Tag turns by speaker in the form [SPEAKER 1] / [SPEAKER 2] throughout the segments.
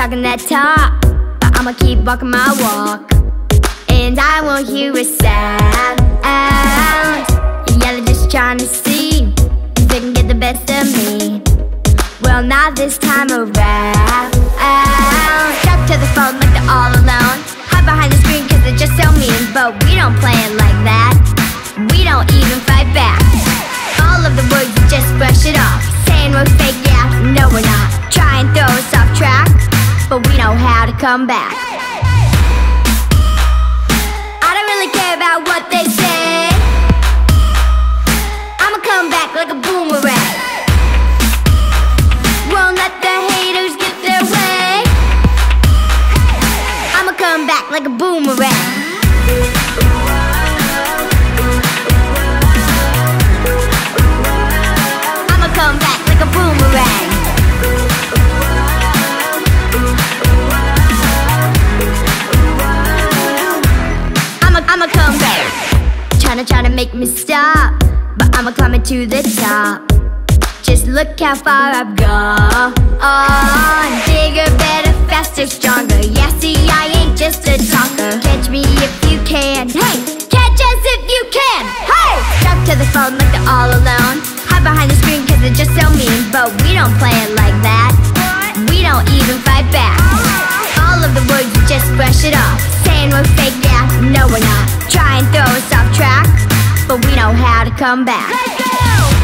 [SPEAKER 1] talking that talk, but I'ma keep walking my walk. And I won't hear a sound. Yeah, they're just trying to see if they can get the best of me. Well, not this time around. Stuck to the phone like they're all alone. Hide behind the screen cause they're just so mean. But we don't play it like that. We don't even fight back. All of the words, we just brush it off. Saying we're fake, yeah, no we're not. Try and throw us off track, but we know how to come back. I don't really care about what they say. I'ma come back like a boomerang. Won't let the haters get their way. I'ma come back like a boomerang. I'ma come back like a boomerang. I'ma come back. Tryna make me stop, but I'ma climb it to the top. Just look how far I've gone. Bigger, better, faster, stronger. Yeah, see, I ain't just a talker. Catch me if you can. Hey, catch us if you can. Hey! Stuck to the phone like they're all alone. Hide behind the screen cause they're just so mean. But we don't play it like that. We don't even fight back. All of the words, we just brush it off. Saying we're fake, yeah, no we're not. Try and throw us off track, but we know how to come back. Let's go!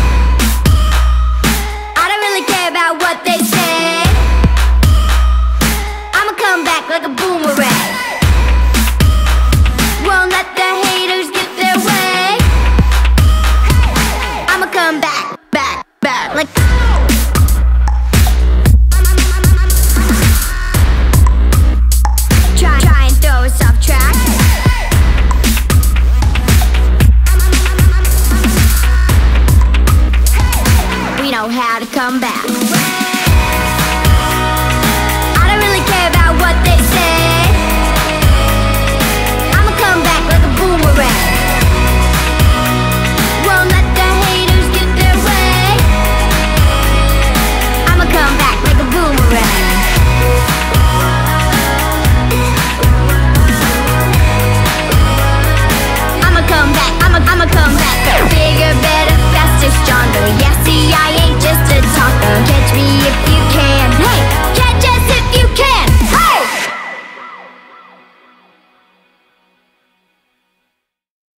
[SPEAKER 1] I don't really care about what they say. I'ma come back like a boomerang. Won't let the haters get their way. I'ma come back, back, like Try and throw us off track. We know how to come back.